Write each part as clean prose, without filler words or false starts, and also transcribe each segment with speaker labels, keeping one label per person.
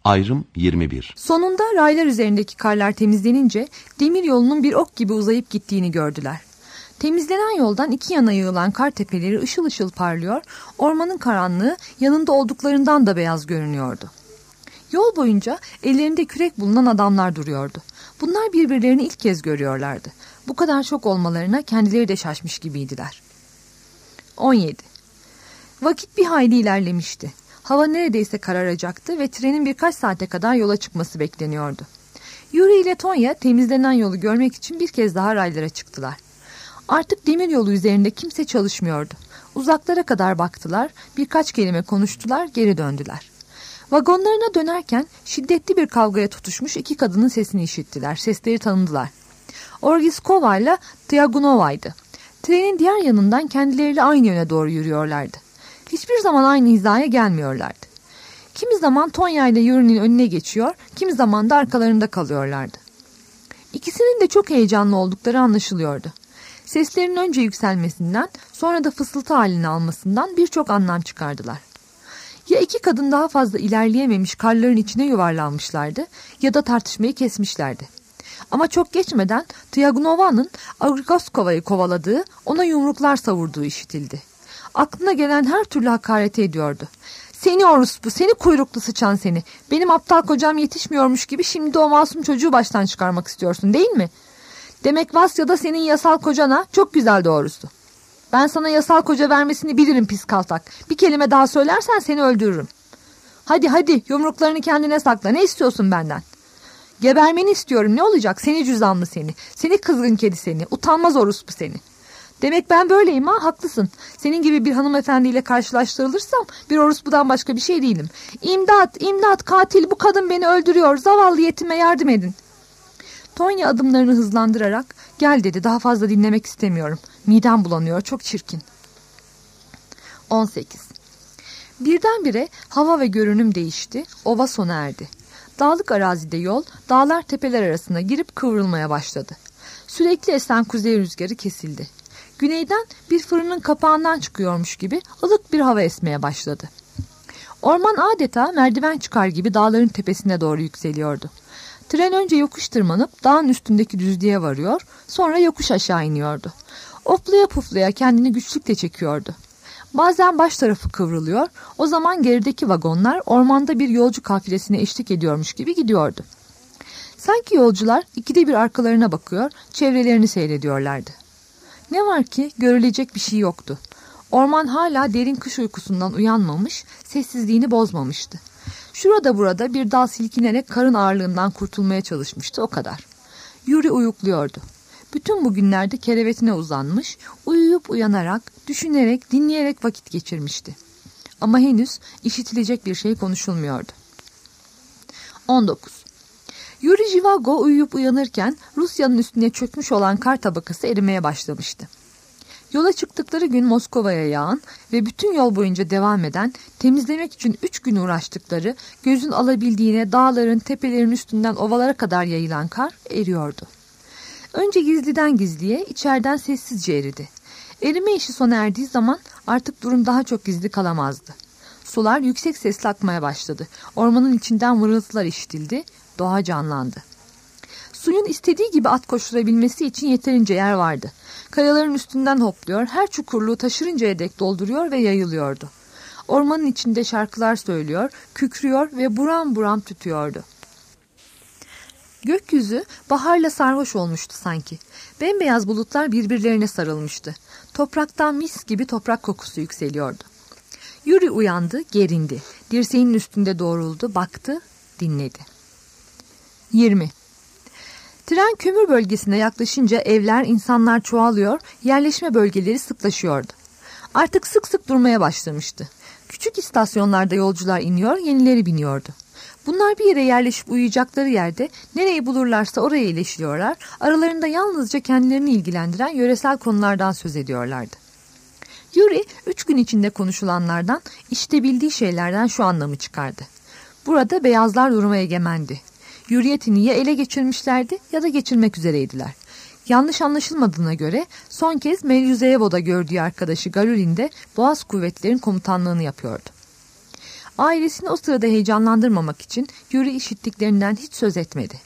Speaker 1: Ayrım 21.
Speaker 2: Sonunda raylar üzerindeki karlar temizlenince demir yolunun bir ok gibi uzayıp gittiğini gördüler. Temizlenen yoldan iki yana yığılan kar tepeleri ışıl ışıl parlıyor, ormanın karanlığı yanında olduklarından da beyaz görünüyordu. Yol boyunca ellerinde kürek bulunan adamlar duruyordu. Bunlar birbirlerini ilk kez görüyorlardı. Bu kadar çok olmalarına kendileri de şaşmış gibiydiler. 17. Vakit bir hayli ilerlemişti. Hava neredeyse kararacaktı ve trenin birkaç saate kadar yola çıkması bekleniyordu. Yuri ile Tonya temizlenen yolu görmek için bir kez daha raylara çıktılar. Artık demir yolu üzerinde kimse çalışmıyordu. Uzaklara kadar baktılar, birkaç kelime konuştular, geri döndüler. Vagonlarına dönerken şiddetli bir kavgaya tutuşmuş iki kadının sesini işittiler. Sesleri tanıdılar. Orgiskova ile Tiagunova'ydı. Trenin diğer yanından kendileriyle aynı yöne doğru yürüyorlardı. Hiçbir zaman aynı hizaya gelmiyorlardı. Kimi zaman Tonya ile Yuri'nin önüne geçiyor, kimi zaman da arkalarında kalıyorlardı. İkisinin de çok heyecanlı oldukları anlaşılıyordu. Seslerinin önce yükselmesinden, sonra da fısıltı halini almasından birçok anlam çıkardılar. Ya iki kadın daha fazla ilerleyememiş karların içine yuvarlanmışlardı ya da tartışmayı kesmişlerdi. Ama çok geçmeden Tiagunova'nın Orgoskova'yı kovaladığı, ona yumruklar savurduğu işitildi. Aklına gelen her türlü hakareti ediyordu. Seni orospu, seni kuyruklu sıçan seni. Benim aptal kocam yetişmiyormuş gibi şimdi o masum çocuğu baştan çıkarmak istiyorsun değil mi? Demek Vasya'da senin yasal kocana çok güzel doğrusu. Ben sana yasal koca vermesini bilirim pis kaltak. Bir kelime daha söylersen seni öldürürüm. Hadi yumruklarını kendine sakla. Ne istiyorsun benden? Gebermeni istiyorum, ne olacak? Seni cüzdanlı seni. Seni kızgın kedi seni. Utanmaz orospu seni. Demek ben böyleyim ha, haklısın. Senin gibi bir hanımefendiyle karşılaştırılırsam bir orospudan başka bir şey değilim. İmdat katil, bu kadın beni öldürüyor. Zavallı yetime yardım edin. Tonya adımlarını hızlandırarak gel dedi, daha fazla dinlemek istemiyorum. Midem bulanıyor, çok çirkin. 18. Birdenbire hava ve görünüm değişti, ova sona erdi. Dağlık arazide yol, dağlar tepeler arasına girip kıvrılmaya başladı. Sürekli esen kuzey rüzgarı kesildi. Güneyden bir fırının kapağından çıkıyormuş gibi ılık bir hava esmeye başladı. Orman adeta merdiven çıkar gibi dağların tepesine doğru yükseliyordu. Tren önce yokuş tırmanıp dağın üstündeki düzlüğe varıyor, sonra yokuş aşağı iniyordu. Oplaya puflaya kendini güçlükle çekiyordu. Bazen baş tarafı kıvrılıyor, o zaman gerideki vagonlar ormanda bir yolcu kafilesine eşlik ediyormuş gibi gidiyordu. Sanki yolcular ikide bir arkalarına bakıyor, çevrelerini seyrediyorlardı. Ne var ki görülecek bir şey yoktu. Orman hala derin kış uykusundan uyanmamış, sessizliğini bozmamıştı. Şurada burada bir dal silkinerek karın ağırlığından kurtulmaya çalışmıştı, o kadar. Yuri uyukluyordu. Bütün bu günlerde kerevetine uzanmış, uyuyup uyanarak, düşünerek, dinleyerek vakit geçirmişti. Ama henüz işitilecek bir şey konuşulmuyordu. 19. Yuri Jivago uyuyup uyanırken Rusya'nın üstüne çökmüş olan kar tabakası erimeye başlamıştı. Yola çıktıkları gün Moskova'ya yağan ve bütün yol boyunca devam eden, temizlemek için 3 gün uğraştıkları, gözün alabildiğine dağların, tepelerin üstünden ovalara kadar yayılan kar eriyordu. Önce gizliden gizliye, içeriden sessizce eridi. Erime işi sona erdiği zaman artık durum daha çok gizli kalamazdı. Sular yüksek sesle akmaya başladı. Ormanın içinden vırıltılar işitildi, doğa canlandı. Suyun istediği gibi at koşturabilmesi için yeterince yer vardı. Kayaların üstünden hopluyor, her çukurluğu taşırıncaya dek dolduruyor ve yayılıyordu. Ormanın içinde şarkılar söylüyor, kükrüyor ve buram buram tütüyordu. Gökyüzü baharla sarhoş olmuştu sanki. Bembeyaz bulutlar birbirlerine sarılmıştı. Topraktan mis gibi toprak kokusu yükseliyordu. Yuri uyandı, gerindi. Dirseğinin üstünde doğruldu, baktı, dinledi. 20. Tren kömür bölgesine yaklaşınca evler, insanlar çoğalıyor, yerleşme bölgeleri sıklaşıyordu. Artık sık sık durmaya başlamıştı. Küçük istasyonlarda yolcular iniyor, yenileri biniyordu. Bunlar bir yere yerleşip uyuyacakları yerde nereyi bulurlarsa oraya iyileşiyorlar, aralarında yalnızca kendilerini ilgilendiren yöresel konulardan söz ediyorlardı. Yuri 3 gün içinde konuşulanlardan, işte bildiği şeylerden şu anlamı çıkardı. Burada beyazlar duruma egemendi. Hürriyetini ya ele geçirmişlerdi ya da geçirmek üzereydiler. Yanlış anlaşılmadığına göre son kez Melyuzeyevo'da gördüğü arkadaşı Galulin'de Boğaz Kuvvetleri'nin komutanlığını yapıyordu. Ailesini o sırada heyecanlandırmamak için Yuri işittiklerinden hiç söz etmedi.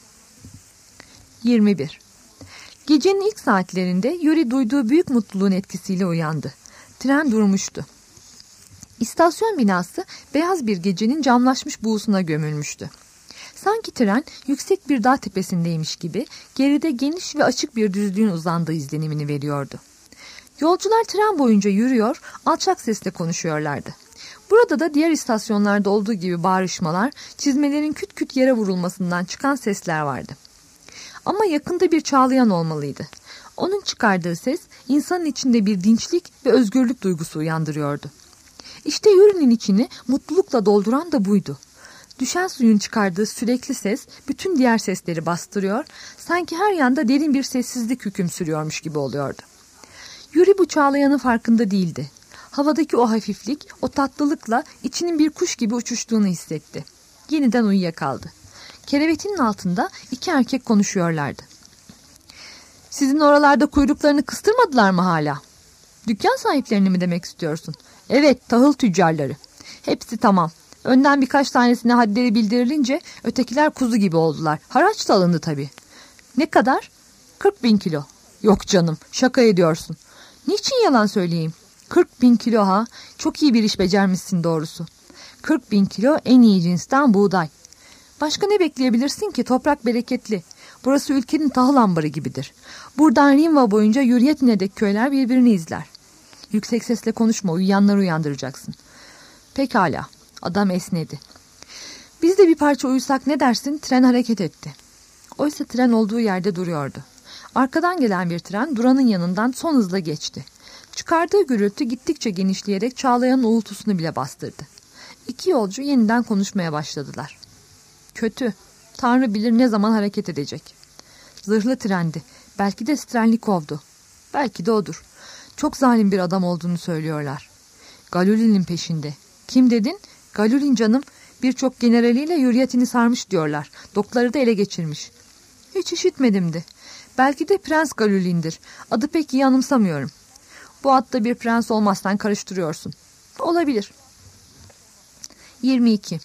Speaker 2: 21. Gecenin ilk saatlerinde Yuri duyduğu büyük mutluluğun etkisiyle uyandı. Tren durmuştu. İstasyon binası beyaz bir gecenin camlaşmış buğusuna gömülmüştü. Sanki tren yüksek bir dağ tepesindeymiş gibi geride geniş ve açık bir düzlüğün uzandığı izlenimini veriyordu. Yolcular tren boyunca yürüyor, alçak sesle konuşuyorlardı. Burada da diğer istasyonlarda olduğu gibi bağırışmalar, çizmelerin küt küt yere vurulmasından çıkan sesler vardı. Ama yakında bir çağlayan olmalıydı. Onun çıkardığı ses insanın içinde bir dinçlik ve özgürlük duygusu uyandırıyordu. İşte Yuri'nin içini mutlulukla dolduran da buydu. Düşen suyun çıkardığı sürekli ses bütün diğer sesleri bastırıyor, sanki her yanda derin bir sessizlik hüküm sürüyormuş gibi oluyordu. Yuri bu çağlayanın farkında değildi. Havadaki o hafiflik, o tatlılıkla içinin bir kuş gibi uçuştuğunu hissetti. Yeniden uyuyakaldı. Kerevetinin altında iki erkek konuşuyorlardı. Sizin oralarda kuyruklarını kıstırmadılar mı hala? Dükkan sahiplerini mi demek istiyorsun? Evet, tahıl tüccarları. Hepsi tamam. Önden birkaç tanesine hadleri bildirilince ötekiler kuzu gibi oldular. Haraç da alındı tabii. Ne kadar? 40.000 kilo. Yok canım, şaka ediyorsun. Niçin yalan söyleyeyim? 40.000 kilo ha. Çok iyi bir iş becermişsin doğrusu. 40.000 kilo en iyi cinsten buğday. Başka ne bekleyebilirsin ki? Toprak bereketli. Burası ülkenin tahıl ambarı gibidir. Buradan Rimva boyunca Yuryetin'deki köyler birbirini izler. Yüksek sesle konuşma, uyuyanları uyandıracaksın. Pekala. Adam esnedi. Biz de bir parça uyusak ne dersin? Tren hareket etti. Oysa tren olduğu yerde duruyordu. Arkadan gelen bir tren duranın yanından son hızla geçti. Çıkardığı gürültü gittikçe genişleyerek çağlayanın uğultusunu bile bastırdı. İki yolcu yeniden konuşmaya başladılar. Kötü. Tanrı bilir ne zaman hareket edecek. Zırhlı trendi. Belki de Strenlikov'du. Belki de odur. Çok zalim bir adam olduğunu söylüyorlar. Galulin'in peşinde. Kim dedin? Galulin canım. Birçok generaliyle Yuryetin'i sarmış diyorlar. Dokları da ele geçirmiş. Hiç işitmedim de. Belki de Prens Galulin'dir. Adı pek iyi anımsamıyorum. Bu adda bir prens olmazsan karıştırıyorsun. Olabilir. 22.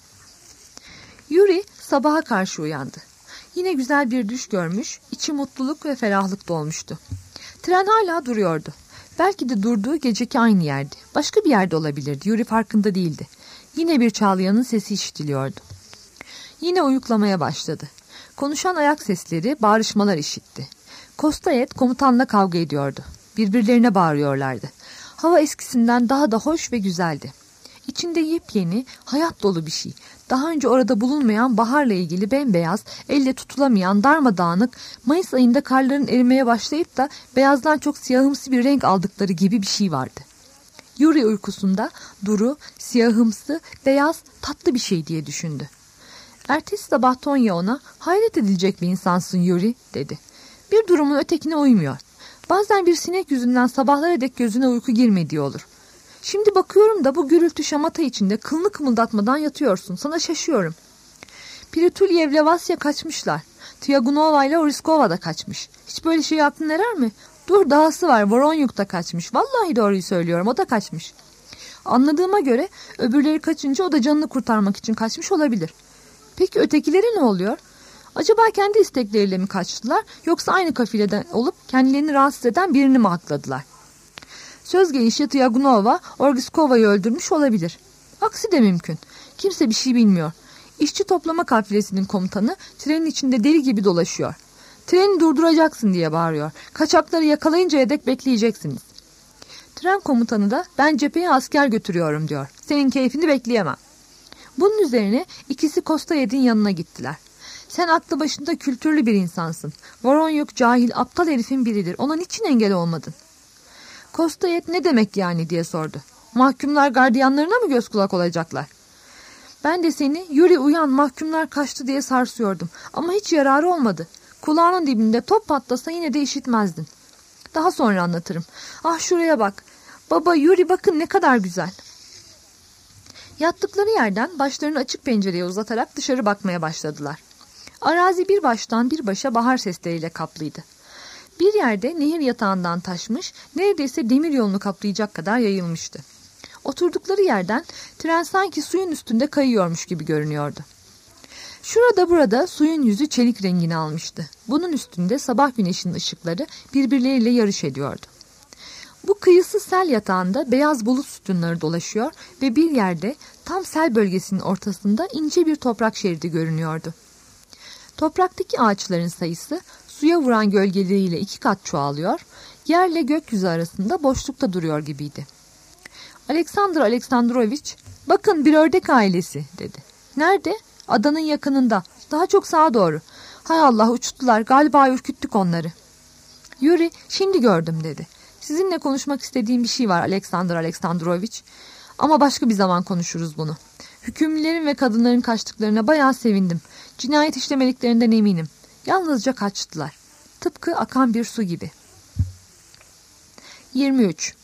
Speaker 2: Yuri sabaha karşı uyandı. Yine güzel bir düş görmüş, içi mutluluk ve ferahlık dolmuştu. Tren hala duruyordu. Belki de durduğu geceki aynı yerdi. Başka bir yerde olabilirdi. Yuri farkında değildi. Yine bir çağlayanın sesi işitiliyordu. Yine uyuklamaya başladı. Konuşan ayak sesleri, bağırışmalar işitti. Kostayet komutanla kavga ediyordu. Birbirlerine bağırıyorlardı. Hava eskisinden daha da hoş ve güzeldi. İçinde yepyeni, hayat dolu bir şey. Daha önce orada bulunmayan baharla ilgili bembeyaz, elle tutulamayan darmadağınık, Mayıs ayında karların erimeye başlayıp da beyazdan çok siyahımsı bir renk aldıkları gibi bir şey vardı. Yuri uykusunda duru, siyahımsı, beyaz, tatlı bir şey diye düşündü. Ertesi sabah Tonya ona, hayret edilecek bir insansın Yuri, dedi. Bir durumun ötekine uymuyor. Bazen bir sinek yüzünden sabahlara dek gözüne uyku girmediği olur. Şimdi bakıyorum da bu gürültü şamata içinde kılını kımıldatmadan yatıyorsun. Sana şaşıyorum. Piritulyev'le Vasya kaçmışlar. Tyagunova ile Oriskova da kaçmış. Hiç böyle şey aklına erer mi? Dur, dahası var. Voronyuk da kaçmış. Vallahi doğruyu söylüyorum, o da kaçmış. Anladığıma göre öbürleri kaçınca o da canını kurtarmak için kaçmış olabilir. Peki ötekileri ne oluyor? Acaba kendi istekleriyle mi kaçtılar, yoksa aynı kafileden olup kendilerini rahatsız eden birini mi hakladılar? Söz gelişi Tyagunova, Orgiskova'yı öldürmüş olabilir. Aksi de mümkün. Kimse bir şey bilmiyor. İşçi toplama kafilesinin komutanı trenin içinde deli gibi dolaşıyor. Treni durduracaksın diye bağırıyor. Kaçakları yakalayıncaya dek bekleyeceksiniz. Tren komutanı da ben cepheye asker götürüyorum diyor. Senin keyfini bekleyemem. Bunun üzerine ikisi Kostayev'in yanına gittiler. Sen aklı başında kültürlü bir insansın. Voronyuk cahil, aptal herifin biridir. Ona niçin engel olmadın? Kostayev ne demek yani diye sordu. Mahkumlar gardiyanlarına mı göz kulak olacaklar? Ben de seni Yuri uyan, mahkumlar kaçtı diye sarsıyordum. Ama hiç yararı olmadı. Kulağının dibinde top patlasa yine de işitmezdin. Daha sonra anlatırım. Ah, şuraya bak. Baba, Yuri bakın ne kadar güzel. Yattıkları yerden başlarını açık pencereye uzatarak dışarı bakmaya başladılar. Arazi bir baştan bir başa bahar sesleriyle kaplıydı. Bir yerde nehir yatağından taşmış, neredeyse demir yolunu kaplayacak kadar yayılmıştı. Oturdukları yerden tren sanki suyun üstünde kayıyormuş gibi görünüyordu. Şurada burada suyun yüzü çelik rengini almıştı. Bunun üstünde sabah güneşinin ışıkları birbirleriyle yarış ediyordu. Bu kıyısı sel yatağında beyaz bulut sütunları dolaşıyor ve bir yerde tam sel bölgesinin ortasında ince bir toprak şeridi görünüyordu. Topraktaki ağaçların sayısı suya vuran gölgeleriyle 2 kat çoğalıyor, yerle gökyüzü arasında boşlukta duruyor gibiydi. Alexander Aleksandrovich, "Bakın bir ördek ailesi," dedi. "Nerede?" "Adanın yakınında. Daha çok sağa doğru." "Hay Allah, uçtular. Galiba ürküttük onları." "Yuri, şimdi gördüm," dedi. "Sizinle konuşmak istediğim bir şey var Alexander Aleksandrovich. Ama başka bir zaman konuşuruz bunu. Hükümlülerin ve kadınların kaçtıklarına bayağı sevindim. Cinayet işlemediklerinden eminim. Yalnızca kaçtılar. Tıpkı akan bir su gibi." 23.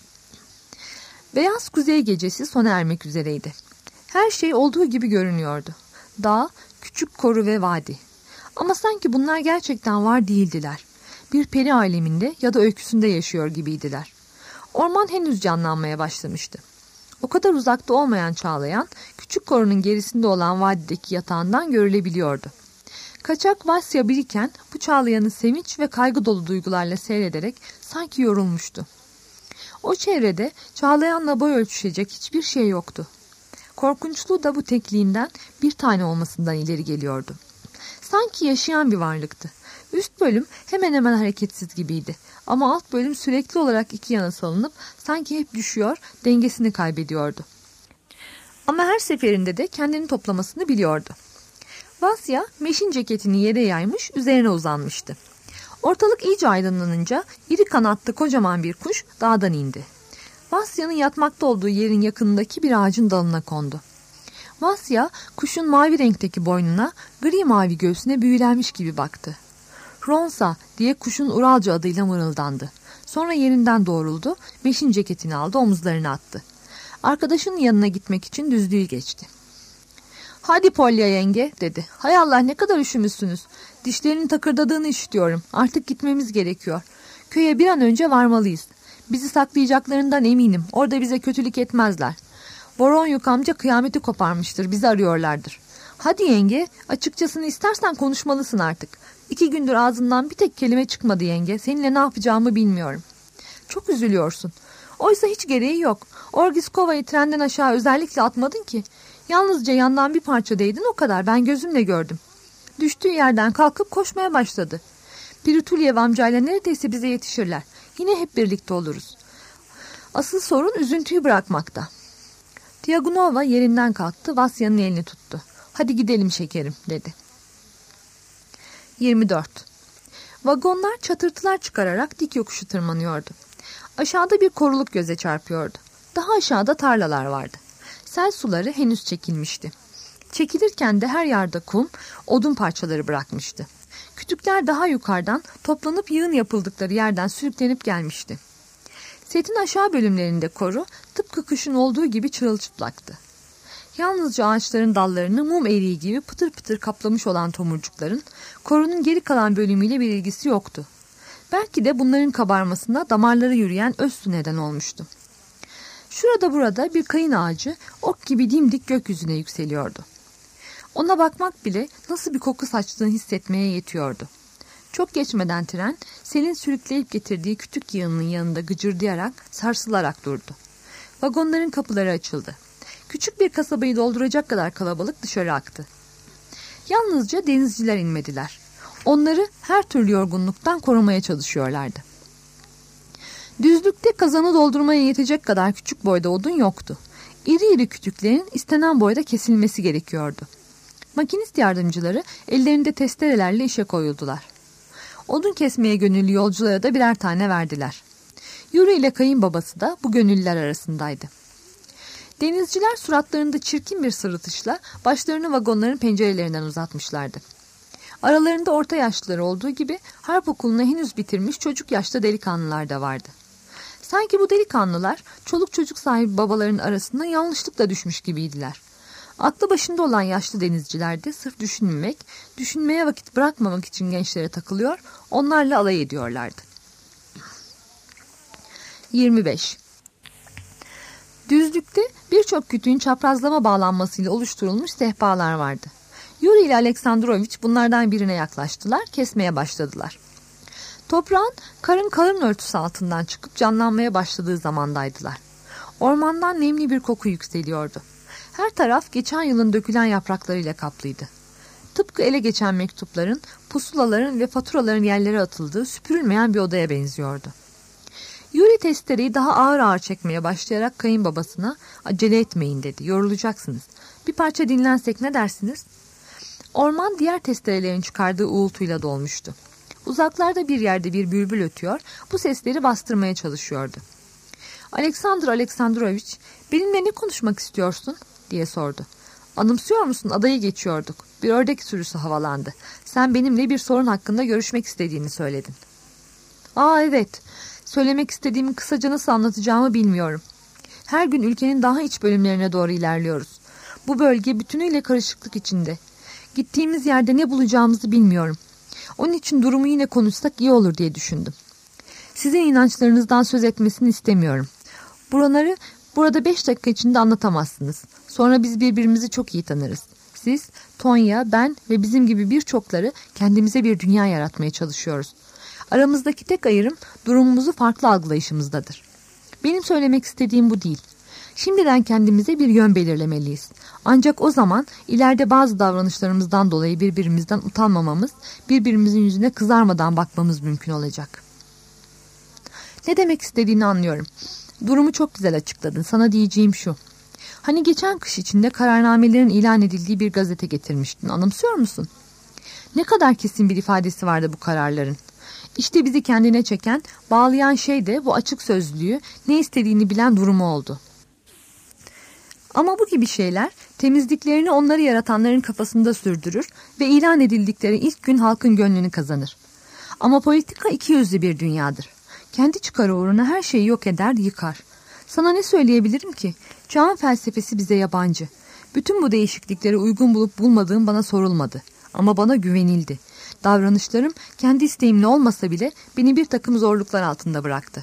Speaker 2: Beyaz kuzey gecesi sona ermek üzereydi. Her şey olduğu gibi görünüyordu. Dağ, küçük koru ve vadi. Ama sanki bunlar gerçekten var değildiler. Bir peri aleminde ya da öyküsünde yaşıyor gibiydiler. Orman henüz canlanmaya başlamıştı. O kadar uzakta olmayan Çağlayan, küçük korunun gerisinde olan vadideki yatağından görülebiliyordu. Kaçak Vasya biriken bu Çağlayan'ı sevinç ve kaygı dolu duygularla seyrederek sanki yorulmuştu. O çevrede Çağlayan'la boy ölçüşecek hiçbir şey yoktu. Korkunçluğu da bu tekliğinden bir tane olmasından ileri geliyordu. Sanki yaşayan bir varlıktı. Üst bölüm hemen hemen hareketsiz gibiydi. Ama alt bölüm sürekli olarak iki yana salınıp sanki hep düşüyor, dengesini kaybediyordu. Ama her seferinde de kendini toplamasını biliyordu. Vasya meşin ceketini yere yaymış, üzerine uzanmıştı. Ortalık iyice aydınlanınca iri kanatlı kocaman bir kuş dağdan indi. Vasya'nın yatmakta olduğu yerin yakınındaki bir ağacın dalına kondu. Vasya kuşun mavi renkteki boynuna, gri mavi göğsüne büyülenmiş gibi baktı. "Ronsa," diye kuşun Uralca adıyla mırıldandı. Sonra yerinden doğruldu, meşin ceketini aldı, omuzlarına attı. Arkadaşının yanına gitmek için düzlüğü geçti. "Hadi Polya yenge," dedi. "Hay Allah, ne kadar üşümüşsünüz. Dişlerinin takırdadığını işitiyorum. Artık gitmemiz gerekiyor. Köye bir an önce varmalıyız. Bizi saklayacaklarından eminim. Orada bize kötülük etmezler. Voronyuk amca kıyameti koparmıştır. Bizi arıyorlardır. Hadi yenge, açıkçasını istersen konuşmalısın artık. 2 gündür ağzından bir tek kelime çıkmadı yenge. Seninle ne yapacağımı bilmiyorum." "Çok üzülüyorsun. Oysa hiç gereği yok. Orgiskova'yı trenden aşağı özellikle atmadın ki. Yalnızca yandan bir parça değdin, o kadar. Ben gözümle gördüm." Düştüğü yerden kalkıp koşmaya başladı. "Piritulyev amcayla neredeyse bize yetişirler. Yine hep birlikte oluruz. Asıl sorun üzüntüyü bırakmakta." Tiagunova yerinden kalktı, Vasya'nın elini tuttu. "Hadi gidelim şekerim," dedi. 24. Vagonlar çatırtılar çıkararak dik yokuşu tırmanıyordu. Aşağıda bir koruluk göze çarpıyordu. Daha aşağıda tarlalar vardı. Sel suları henüz çekilmişti. Çekilirken de her yerde kum, odun parçaları bırakmıştı. Kütükler daha yukarıdan toplanıp yığın yapıldıkları yerden sürüklenip gelmişti. Setin aşağı bölümlerinde koru tıpkı kışın olduğu gibi çırılçıplaktı. Yalnızca ağaçların dallarını mum eriği gibi pıtır pıtır kaplamış olan tomurcukların korunun geri kalan bölümüyle bir ilgisi yoktu. Belki de bunların kabarmasına damarları yürüyen öz su neden olmuştu. Şurada burada bir kayın ağacı ok gibi dimdik gökyüzüne yükseliyordu. Ona bakmak bile nasıl bir koku saçtığını hissetmeye yetiyordu. Çok geçmeden tren selin sürükleyip getirdiği kütük yığınının yanında gıcırdayarak, sarsılarak durdu. Vagonların kapıları açıldı. Küçük bir kasabayı dolduracak kadar kalabalık dışarı aktı. Yalnızca denizciler inmediler. Onları her türlü yorgunluktan korumaya çalışıyorlardı. Düzlükte kazanı doldurmaya yetecek kadar küçük boyda odun yoktu. İri iri kütüklerin istenen boyda kesilmesi gerekiyordu. Makinist yardımcıları ellerinde testerelerle işe koyuldular. Odun kesmeye gönüllü yolculara da birer tane verdiler. Yuri ile kayınbabası da bu gönüllüler arasındaydı. Denizciler suratlarında çirkin bir sırıtışla başlarını vagonların pencerelerinden uzatmışlardı. Aralarında orta yaşlıları olduğu gibi harp okulunu henüz bitirmiş çocuk yaşta delikanlılar da vardı. Sanki bu delikanlılar çoluk çocuk sahibi babaların arasına yanlışlıkla düşmüş gibiydiler. Aklı başında olan yaşlı denizciler de sırf düşünmemek, düşünmeye vakit bırakmamak için gençlere takılıyor, onlarla alay ediyorlardı. 25. Düzlükte birçok kütüğün çaprazlama bağlanmasıyla oluşturulmuş sehpalar vardı. Yuri ile Aleksandrovich bunlardan birine yaklaştılar, kesmeye başladılar. Toprağın karın kalın örtüsü altından çıkıp canlanmaya başladığı zamandaydılar. Ormandan nemli bir koku yükseliyordu. Her taraf geçen yılın dökülen yapraklarıyla kaplıydı. Tıpkı ele geçen mektupların, pusulaların ve faturaların yerlere atıldığı süpürülmeyen bir odaya benziyordu. Yuri testereyi daha ağır ağır çekmeye başlayarak kayınbabasına "Acele etmeyin" dedi. "Yorulacaksınız. Bir parça dinlensek ne dersiniz?" Orman diğer testerelerin çıkardığı uğultuyla dolmuştu. Uzaklarda bir yerde bir bülbül ötüyor, bu sesleri bastırmaya çalışıyordu. Aleksandrovich, "Benimle ne konuşmak istiyorsun?" diye sordu. "Anımsıyor musun? Adayı geçiyorduk. Bir ördek sürüsü havalandı. Sen benimle bir sorun hakkında görüşmek istediğini söyledin." "Aa, evet. Söylemek istediğimi kısaca nasıl anlatacağımı bilmiyorum. Her gün ülkenin daha iç bölümlerine doğru ilerliyoruz. Bu bölge bütünüyle karışıklık içinde. Gittiğimiz yerde ne bulacağımızı bilmiyorum. Onun için durumu yine konuşsak iyi olur diye düşündüm. Sizin inançlarınızdan söz etmesini istemiyorum. Burada 5 dakika içinde anlatamazsınız. Sonra biz birbirimizi çok iyi tanırız. Siz, Tonya, ben ve bizim gibi birçokları kendimize bir dünya yaratmaya çalışıyoruz. Aramızdaki tek ayrım durumumuzu farklı algılayışımızdadır. Benim söylemek istediğim bu değil. Şimdiden kendimize bir yön belirlemeliyiz. Ancak o zaman ileride bazı davranışlarımızdan dolayı birbirimizden utanmamamız, birbirimizin yüzüne kızarmadan bakmamız mümkün olacak." "Ne demek istediğini anlıyorum. Durumu çok güzel açıkladın. Sana diyeceğim şu. Hani geçen kış içinde kararnamelerin ilan edildiği bir gazete getirmiştin. Anımsıyor musun? Ne kadar kesin bir ifadesi vardı bu kararların. İşte bizi kendine çeken, bağlayan şey de bu açık sözlülüğü, ne istediğini bilen durumu oldu. Ama bu gibi şeyler temizliklerini onları yaratanların kafasında sürdürür ve ilan edildikleri ilk gün halkın gönlünü kazanır. Ama politika ikiyüzlü bir dünyadır. Kendi çıkarı uğruna her şeyi yok eder, yıkar. Sana ne söyleyebilirim ki? Çağın felsefesi bize yabancı. Bütün bu değişiklikleri uygun bulup bulmadığım bana sorulmadı. Ama bana güvenildi. Davranışlarım kendi isteğimle olmasa bile beni bir takım zorluklar altında bıraktı.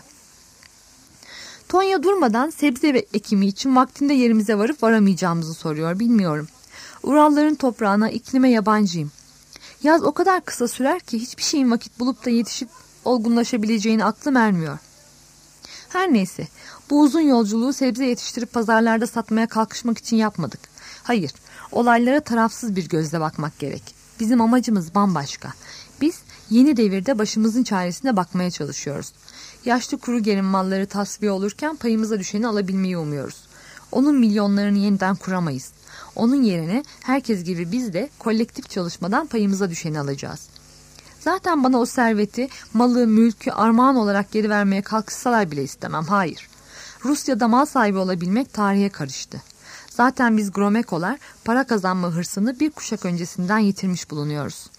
Speaker 2: Tonya durmadan sebze ve ekimi için vaktinde yerimize varıp varamayacağımızı soruyor, bilmiyorum. Uralların toprağına, iklime yabancıyım. Yaz o kadar kısa sürer ki hiçbir şeyin vakit bulup da yetişip olgunlaşabileceğini aklım ermiyor. Her neyse, bu uzun yolculuğu sebze yetiştirip pazarlarda satmaya kalkışmak için yapmadık. Hayır, olaylara tarafsız bir gözle bakmak gerek. Bizim amacımız bambaşka. Biz yeni devirde başımızın çaresine bakmaya çalışıyoruz. Yaşlı kuru gelin malları tasfiye olurken payımıza düşeni alabilmeyi umuyoruz. Onun milyonlarını yeniden kuramayız. Onun yerine herkes gibi biz de kolektif çalışmadan payımıza düşeni alacağız. Zaten bana o serveti, malı, mülkü armağan olarak geri vermeye kalkışsalar bile istemem. Hayır. Rusya'da mal sahibi olabilmek tarihe karıştı. Zaten biz Gromekolar para kazanma hırsını bir kuşak öncesinden yitirmiş bulunuyoruz.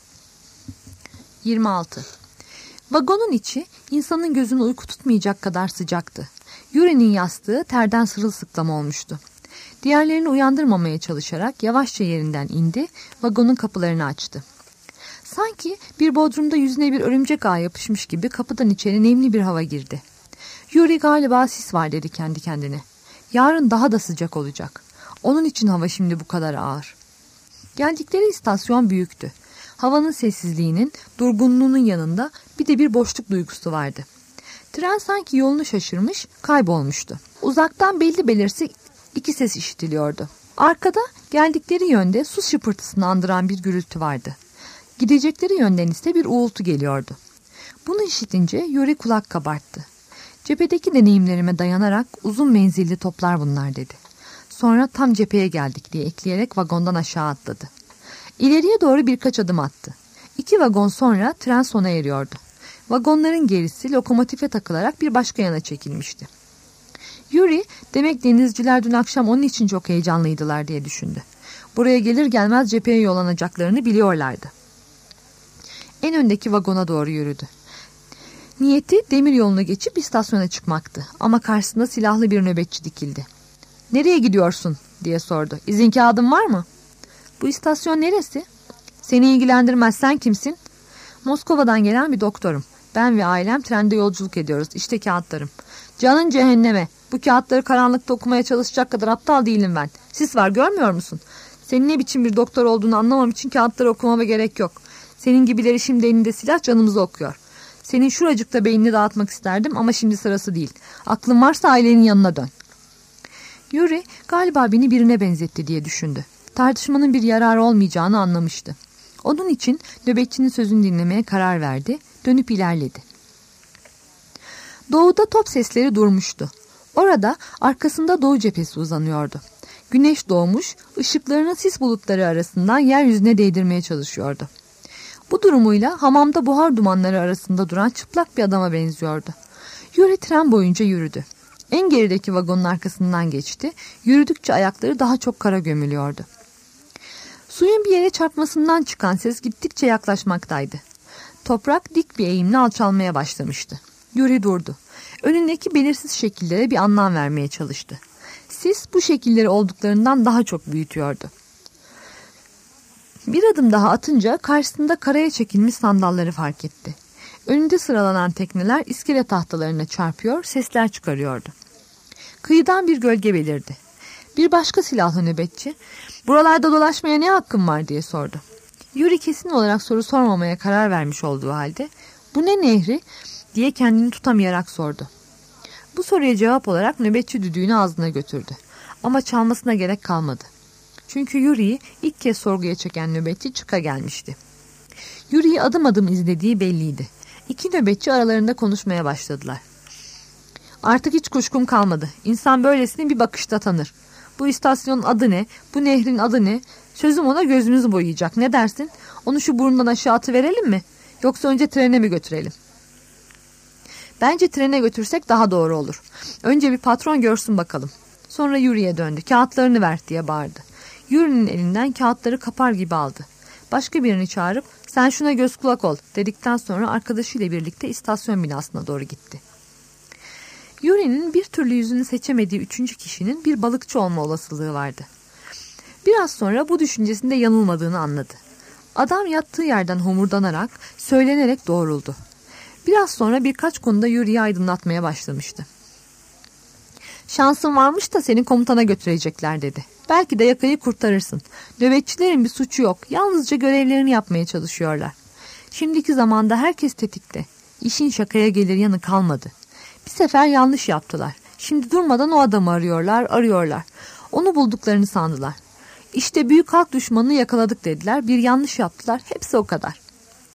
Speaker 2: 26. Vagonun içi insanın gözünü uyku tutmayacak kadar sıcaktı. Yuri'nin yastığı terden sırılsıklam olmuştu. Diğerlerini uyandırmamaya çalışarak yavaşça yerinden indi, vagonun kapılarını açtı. Sanki bir bodrumda yüzüne bir örümcek ağı yapışmış gibi kapıdan içeri nemli bir hava girdi. Yuri galiba sis var dedi kendi kendine. Yarın daha da sıcak olacak. Onun için hava şimdi bu kadar ağır. Geldikleri istasyon büyüktü. Havanın sessizliğinin, durgunluğunun yanında bir de bir boşluk duygusu vardı. Tren sanki yolunu şaşırmış, kaybolmuştu. Uzaktan belli belirsiz iki ses işitiliyordu. Arkada geldikleri yönde su şıpırtısını andıran bir gürültü vardı. Gidecekleri yönden ise bir uğultu geliyordu. Bunu işitince Yuri kulak kabarttı. Cephedeki deneyimlerime dayanarak uzun menzilli toplar bunlar dedi. Sonra tam cepheye geldik diye ekleyerek vagondan aşağı atladı. İleriye doğru birkaç adım attı. 2 vagon sonra tren sona eriyordu. Vagonların gerisi lokomotife takılarak bir başka yana çekilmişti. Yuri, demek denizciler dün akşam onun için çok heyecanlıydılar diye düşündü. Buraya gelir gelmez cepheye yollanacaklarını biliyorlardı. En öndeki vagona doğru yürüdü. Niyeti demir yolunu geçip istasyona çıkmaktı ama karşısında silahlı bir nöbetçi dikildi. "Nereye gidiyorsun?" diye sordu. "İzin kağıdın var mı?" "Bu istasyon neresi?" "Seni ilgilendirmez, sen kimsin?" "Moskova'dan gelen bir doktorum. Ben ve ailem trende yolculuk ediyoruz. İşte kağıtlarım." "Canın cehenneme. Bu kağıtları karanlıkta okumaya çalışacak kadar aptal değilim ben. Sis var, görmüyor musun? Senin ne biçim bir doktor olduğunu anlamam için kağıtları okumama gerek yok. Senin gibileri şimdi elinde silah canımızı okuyor. Senin şuracıkta beynini dağıtmak isterdim ama şimdi sırası değil. Aklın varsa ailenin yanına dön. Yuri galiba beni birine benzetti diye düşündü. Tartışmanın bir yararı olmayacağını anlamıştı. Onun için nöbetçinin sözünü dinlemeye karar verdi. Dönüp ilerledi. Doğuda top sesleri durmuştu. Orada arkasında doğu cephesi uzanıyordu. Güneş doğmuş, ışıklarını sis bulutları arasından yeryüzüne değdirmeye çalışıyordu. Bu durumuyla hamamda buhar dumanları arasında duran çıplak bir adama benziyordu. Yuri tren boyunca yürüdü. En gerideki vagonun arkasından geçti. Yürüdükçe ayakları daha çok kara gömülüyordu. Suyun bir yere çarpmasından çıkan ses gittikçe yaklaşmaktaydı. Toprak dik bir eğimle alçalmaya başlamıştı. Yuri durdu. Önündeki belirsiz şekillere bir anlam vermeye çalıştı. Sis bu şekilleri olduklarından daha çok büyütüyordu. Bir adım daha atınca karşısında karaya çekilmiş sandalları fark etti. Önünde sıralanan tekneler iskele tahtalarına çarpıyor, sesler çıkarıyordu. Kıyıdan bir gölge belirdi. Bir başka silahlı nöbetçi, "Buralarda dolaşmaya ne hakkın var?" diye sordu. Yuri kesin olarak soru sormamaya karar vermiş olduğu halde, "Bu ne nehri?" diye kendini tutamayarak sordu. Bu soruya cevap olarak nöbetçi düdüğünü ağzına götürdü. Ama çalmasına gerek kalmadı. Çünkü Yuri'yi ilk kez sorguya çeken nöbetçi çıka gelmişti. Yuri'yi adım adım izlediği belliydi. İki nöbetçi aralarında konuşmaya başladılar. "Artık hiç kuşkum kalmadı. İnsan böylesini bir bakışta tanır. Bu istasyonun adı ne? Bu nehrin adı ne? Sözüm ona gözünüzü boyayacak. Ne dersin? Onu şu burundan aşağı atıverelim mi? Yoksa önce trene mi götürelim?" "Bence trene götürsek daha doğru olur. Önce bir patron görsün bakalım." Sonra Yuri'ye döndü. "Kağıtlarını ver," diye bağırdı. Yuri'nin elinden kağıtları kapar gibi aldı. Başka birini çağırıp "Sen şuna göz kulak ol," dedikten sonra arkadaşıyla birlikte istasyon binasına doğru gitti. Yuri'nin bir türlü yüzünü seçemediği üçüncü kişinin bir balıkçı olma olasılığı vardı. Biraz sonra bu düşüncesinde yanılmadığını anladı. Adam yattığı yerden homurdanarak, söylenerek doğruldu. Biraz sonra birkaç konuda Yuri'yi aydınlatmaya başlamıştı. "Şansın varmış da seni komutana götürecekler," dedi. "Belki de yakayı kurtarırsın. Nöbetçilerin bir suçu yok. Yalnızca görevlerini yapmaya çalışıyorlar. Şimdiki zamanda herkes tetikte. İşin şakaya gelir yanı kalmadı. Bir sefer yanlış yaptılar. Şimdi durmadan o adamı arıyorlar. Onu bulduklarını sandılar. İşte büyük halk düşmanını yakaladık dediler. Bir yanlış yaptılar. Hepsi o kadar.